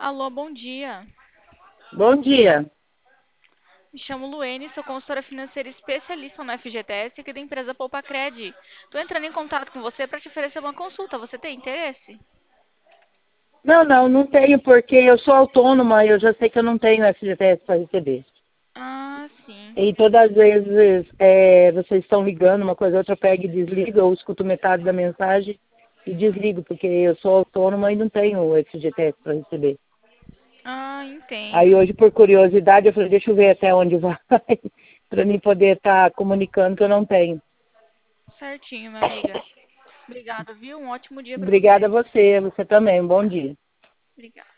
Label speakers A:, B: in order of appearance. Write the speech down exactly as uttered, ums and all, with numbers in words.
A: Alô, bom dia.
B: Bom dia.
A: Me chamo Luene, sou consultora financeira especialista no F G T S aqui da empresa Poupa Cred. Estou entrando em contato com você para te oferecer uma consulta. Você tem interesse?
B: Não, não, não tenho porque eu sou autônoma e eu já sei que eu não tenho F G T S para receber.
A: Ah, sim.
B: E todas as vezes é, vocês estão ligando, uma coisa ou outra, eu pego e desligo, eu escuto metade da mensagem e desligo, porque eu sou autônoma e não tenho F G T S para receber.
A: Ah,
B: Aí
A: entendo.
B: hoje, por curiosidade, eu falei, deixa eu ver até onde vai, para mim poder estar comunicando que eu não tenho.
A: Certinho, minha amiga. Obrigada, viu? Um ótimo dia para
B: Obrigada a
A: você.
B: você, você também, um bom dia.
A: Obrigada.